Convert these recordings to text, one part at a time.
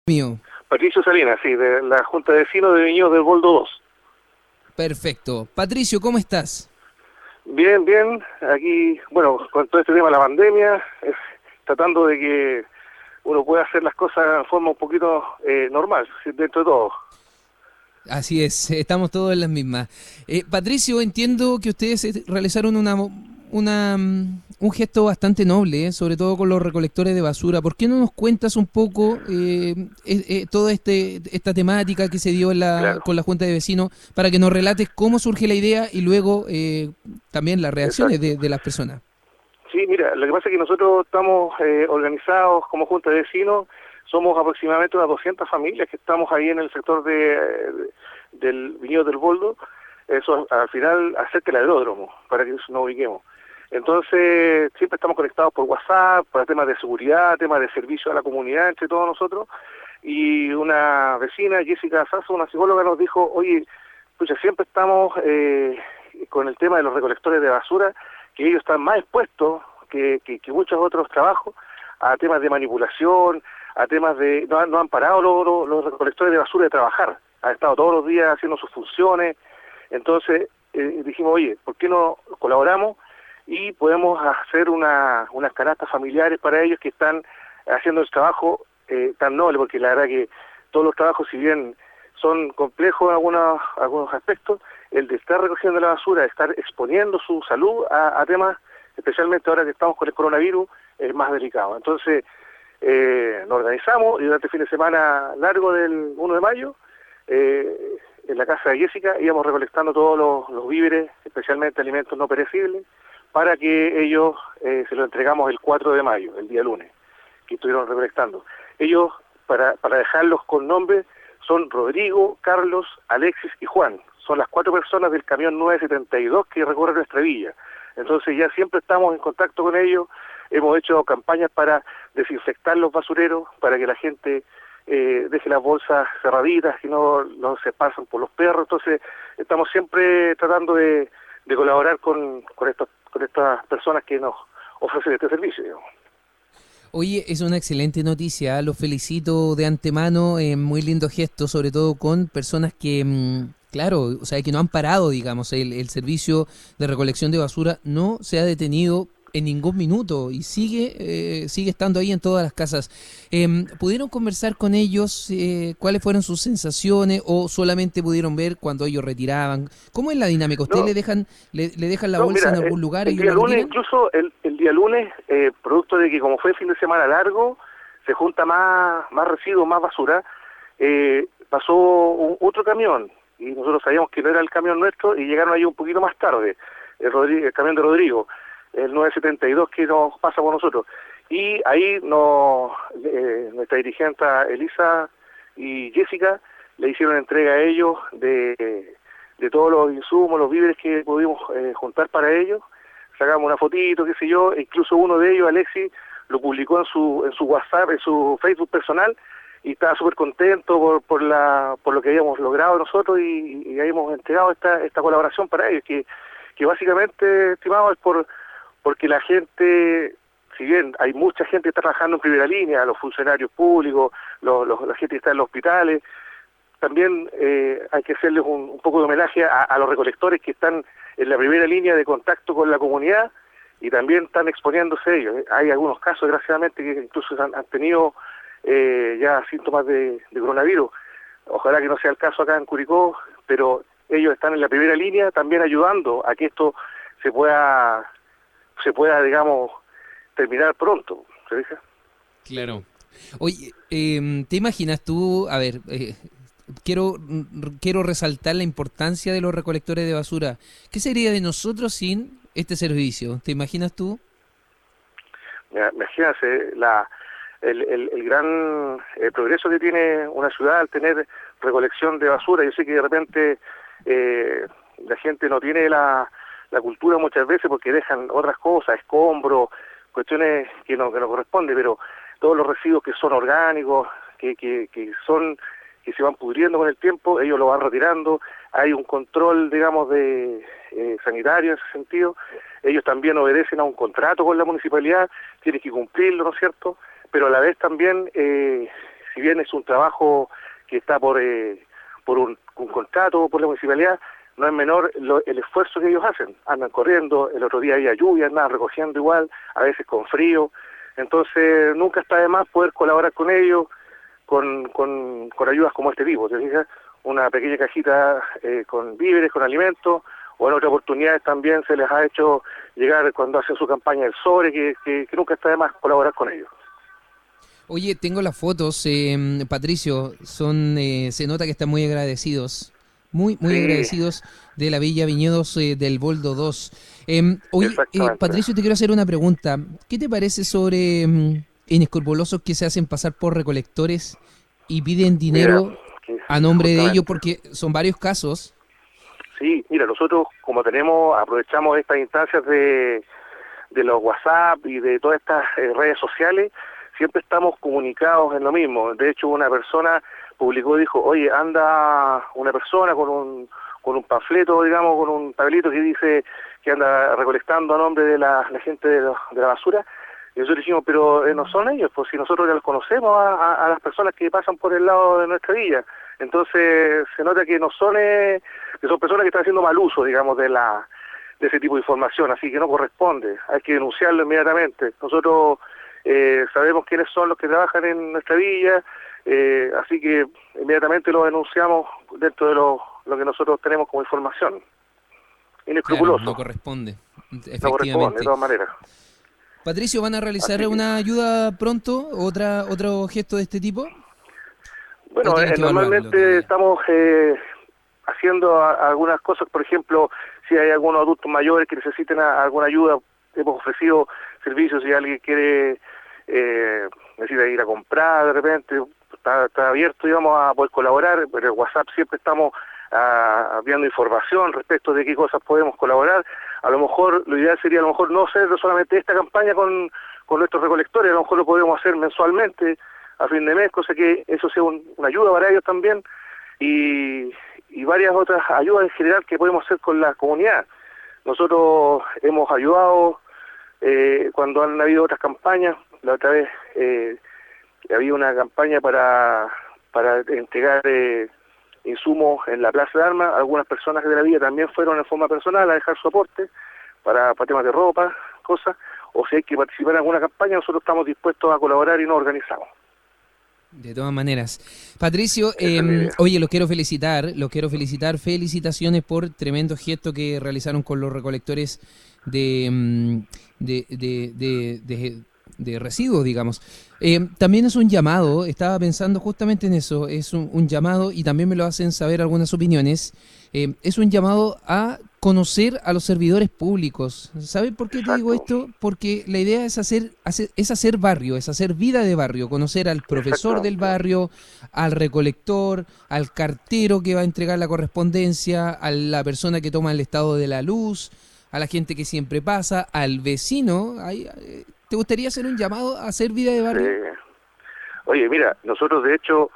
Mío. Patricio Salinas, sí, de la Junta de Vecinos de Viñedos del Boldo 2. Perfecto. Patricio, ¿cómo estás? Bien, bien, aquí, bueno, con todo este tema de la pandemia, tratando de que uno pueda hacer las cosas de forma un poquito normal, sí, dentro de todo. Así es, estamos todos en las mismas. Patricio, entiendo que ustedes realizaron un gesto bastante noble, sobre todo con los recolectores de basura. ¿Por qué no nos cuentas un poco toda esta temática que se dio Claro, con la Junta de Vecinos para que nos relates cómo surge la idea y luego también las reacciones exacto. de las personas? Sí, mira, lo que pasa es que nosotros estamos organizados como Junta de Vecinos, somos aproximadamente unas 200 familias que estamos ahí en el sector del Viñedo del Boldo, eso al final acerca del aeródromo, para que nos ubiquemos. Entonces, siempre estamos conectados por WhatsApp, para temas de seguridad, temas de servicio a la comunidad, entre todos nosotros, y una vecina, Jessica Sasso, una psicóloga, nos dijo, oye, pues siempre estamos con el tema de los recolectores de basura, que ellos están más expuestos que muchos otros trabajos a temas de manipulación, a temas de... No han parado los recolectores de basura de trabajar, han estado todos los días haciendo sus funciones, entonces dijimos, oye, ¿por qué no colaboramos y podemos hacer unas canastas familiares para ellos que están haciendo el trabajo tan noble? Porque la verdad que todos los trabajos, si bien son complejos en algunos aspectos, el de estar recogiendo la basura, de estar exponiendo su salud a temas, especialmente ahora que estamos con el coronavirus, es más delicado. Entonces, nos organizamos y durante el fin de semana largo del 1 de mayo, en la casa de Jessica, íbamos recolectando todos los víveres, especialmente alimentos no perecibles, para que ellos se los entregamos el 4 de mayo, el día lunes, que estuvieron recolectando. Ellos, para dejarlos con nombre, son Rodrigo, Carlos, Alexis y Juan. Son las 4 personas del camión 972 que recorre nuestra villa. Entonces ya siempre estamos en contacto con ellos, hemos hecho campañas para desinfectar los basureros, para que la gente deje las bolsas cerraditas, que no se pasan por los perros. Entonces estamos siempre tratando de colaborar con estas personas que nos ofrecen este servicio, digamos. Oye, es una excelente noticia, los felicito de antemano, muy lindo gesto, sobre todo con personas que, claro, o sea, que no han parado, digamos, el servicio de recolección de basura no se ha detenido en ningún minuto y sigue estando ahí en todas las casas. ¿Pudieron conversar con ellos? ¿Cuáles fueron sus sensaciones o solamente pudieron ver cuando ellos retiraban? ¿Cómo es la dinámica? ¿Ustedes No, le dejan la no, bolsa mira, en algún lugar y el ellos día la lunes, retiran? incluso el día lunes, producto de que como fue fin de semana largo, se junta más residuos, más basura, pasó otro camión, y nosotros sabíamos que no era el camión nuestro, y llegaron ahí un poquito más tarde, el camión de Rodrigo, el 972 que nos pasa por nosotros. Y ahí nuestra dirigente Elisa y Jessica le hicieron entrega a ellos de todos los insumos, los víveres que pudimos juntar para ellos. Sacamos una fotito, qué sé yo, e incluso uno de ellos, Alexis, lo publicó en su WhatsApp, en su Facebook personal, y estaba súper contento por lo que habíamos logrado nosotros y habíamos entregado esta colaboración para ellos, que básicamente, estimado, es porque la gente, si bien hay mucha gente que está trabajando en primera línea, los funcionarios públicos, la gente que está en los hospitales, también hay que hacerles un poco de homenaje a los recolectores que están en la primera línea de contacto con la comunidad y también están exponiéndose ellos. Hay algunos casos, desgraciadamente, que incluso han tenido ya síntomas de coronavirus. Ojalá que no sea el caso acá en Curicó, pero ellos están en la primera línea también ayudando a que esto se pueda, digamos, terminar pronto. ¿Se dice? Claro. Oye, ¿te imaginas tú, a ver, quiero resaltar la importancia de los recolectores de basura. ¿Qué sería de nosotros sin este servicio? ¿Te imaginas tú? Imagínense el gran progreso que tiene una ciudad al tener recolección de basura. Yo sé que de repente la gente no tiene la cultura muchas veces porque dejan otras cosas, escombros, cuestiones que no corresponden, pero todos los residuos que son orgánicos, que se van pudriendo con el tiempo, ellos lo van retirando. Hay un control, digamos, de sanitario en ese sentido. Ellos también obedecen a un contrato con la municipalidad, tienen que cumplirlo, ¿no es cierto? Pero a la vez también, si bien es un trabajo que está por un contrato por la municipalidad, no es menor el esfuerzo que ellos hacen. Andan corriendo, el otro día había lluvia, andan recogiendo igual, a veces con frío. Entonces nunca está de más poder colaborar con ellos, con ayudas como este tipo, ¿te fijas? Una pequeña cajita con víveres, con alimentos, o en otras oportunidades también se les ha hecho llegar cuando hacen su campaña del sobre, que nunca está de más colaborar con ellos. Oye, tengo las fotos, Patricio, se nota que están muy agradecidos, muy Sí, agradecidos de la Villa Viñedos del Boldo 2. Oye, exactamente. Patricio, te quiero hacer una pregunta. ¿Qué te parece sobre inescrupulosos que se hacen pasar por recolectores y piden Mira, dinero a nombre de ellos? justamente. Porque son varios casos. Sí, mira, nosotros como aprovechamos estas instancias de los WhatsApp y de todas estas redes sociales, siempre estamos comunicados en lo mismo. De hecho, una persona dijo, oye, anda una persona con un panfleto, digamos, con un tabelito que dice que anda recolectando a nombre de la gente de la basura. Y nosotros dijimos, pero no son ellos, pues si nosotros ya los conocemos a las personas que pasan por el lado de nuestra villa. Entonces se nota que no son, que son personas que están haciendo mal uso, digamos, de ese tipo de información, así que no corresponde, hay que denunciarlo inmediatamente. Nosotros sabemos quiénes son los que trabajan en nuestra villa, así que inmediatamente lo denunciamos dentro de lo que nosotros tenemos como información. Claro, no Inescrupuloso, corresponde, no corresponde de efectivamente. todas maneras. Patricio, ¿van a realizar Así que, una ayuda pronto? ¿Otro gesto de este tipo? ¿O bueno, tienen que evaluarlo normalmente todavía? estamos haciendo algunas cosas, por ejemplo, si hay algunos adultos mayores que necesiten alguna ayuda, hemos ofrecido servicios si alguien quiere, necesita ir a comprar de repente, está abierto, digamos, a poder colaborar, pero en WhatsApp siempre estamos viendo información respecto de qué cosas podemos colaborar. A lo mejor, lo ideal sería a lo mejor no hacer solamente esta campaña con nuestros recolectores, a lo mejor lo podemos hacer mensualmente, a fin de mes, cosa que eso sea una ayuda para ellos también, y varias otras ayudas en general que podemos hacer con la comunidad. Nosotros hemos ayudado cuando han habido otras campañas. La otra vez había una campaña para entregar insumos en la Plaza de Armas. Algunas personas de la villa también fueron en forma personal a dejar su aporte para temas de ropa, cosas. O si hay que participar en alguna campaña, nosotros estamos dispuestos a colaborar y nos organizamos. De todas maneras. Patricio, Esa es la idea. oye, los quiero felicitar, felicitaciones por tremendo gesto que realizaron con los recolectores de, de residuos, digamos. También es un llamado, estaba pensando justamente en eso, es un llamado, y también me lo hacen saber algunas opiniones, es un llamado a conocer a los servidores públicos. ¿Sabes por qué te digo Exacto, esto? Porque la idea es hacer barrio, es hacer vida de barrio, conocer al profesor del exactamente. barrio, al recolector, al cartero que va a entregar la correspondencia, a la persona que toma el estado de la luz, a la gente que siempre pasa, al vecino. ¿Te gustaría hacer un llamado a hacer vida de barrio? Sí. Oye, mira, nosotros de hecho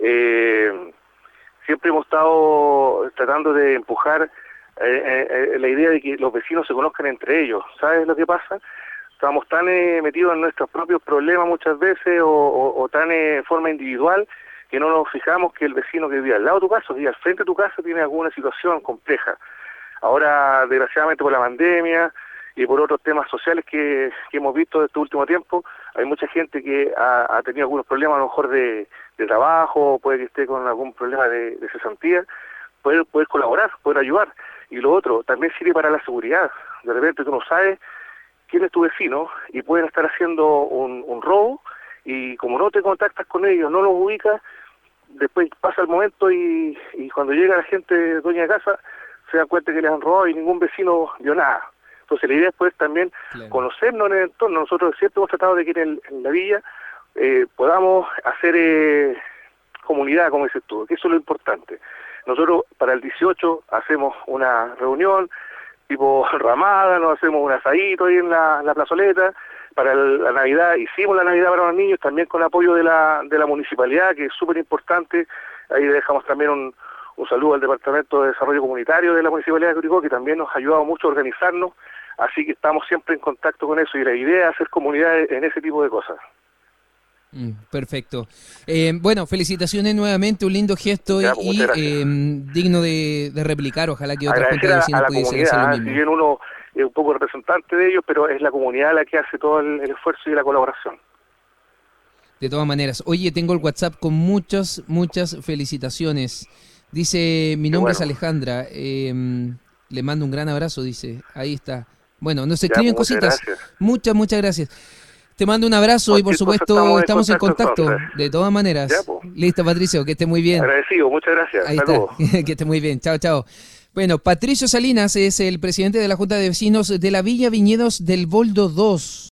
siempre hemos estado tratando de empujar la idea de que los vecinos se conozcan entre ellos. ¿Sabes lo que pasa? Estamos tan metidos en nuestros propios problemas muchas veces o tan en forma individual que no nos fijamos que el vecino que vive al lado de tu casa, que vive al frente de tu casa, tiene alguna situación compleja. Ahora, desgraciadamente por la pandemia y por otros temas sociales que hemos visto este último tiempo, hay mucha gente que ha tenido algunos problemas a lo mejor de trabajo, puede que esté con algún problema de cesantía, poder colaborar, poder ayudar. Y lo otro, también sirve para la seguridad. De repente tú no sabes quién es tu vecino y pueden estar haciendo un robo, y como no te contactas con ellos, no los ubicas, después pasa el momento y cuando llega la gente dueña de casa, se dan cuenta que les han robado y ningún vecino vio nada. Entonces la idea es poder también Claro. conocernos en el entorno. Nosotros siempre hemos tratado de que en la villa podamos hacer comunidad, como dices tú, que eso es lo importante. Nosotros para el 18 hacemos una reunión tipo ramada, nos hacemos un asadito ahí en la plazoleta. Para la Navidad, hicimos la Navidad para los niños, también con apoyo de la municipalidad, que es súper importante. Ahí le dejamos también un saludo al Departamento de Desarrollo Comunitario de la Municipalidad de Curicó, que también nos ha ayudado mucho a organizarnos, así que estamos siempre en contacto con eso, y la idea es hacer comunidad en ese tipo de cosas. Perfecto. Bueno, felicitaciones nuevamente, un lindo gesto Ya, y digno de replicar. Ojalá que otras juntas de Agradecer a vecinos la pudiesen hacer lo comunidad, mismo. si bien uno es un poco representante de ellos, pero es la comunidad la que hace todo el esfuerzo y la colaboración. De todas maneras. Oye, tengo el WhatsApp con muchas felicitaciones. Dice, mi nombre es Alejandra. Le mando un gran abrazo, dice. Ahí está. Bueno, nos escriben cositas. Gracias. Muchas gracias. Te mando un abrazo y por supuesto estamos en contacto. De todas maneras. Listo, Patricio, que esté muy bien. Agradecido, muchas gracias. Ahí está. Que esté muy bien. Chao. Bueno, Patricio Salinas es el presidente de la Junta de Vecinos de la Villa Viñedos del Boldo 2.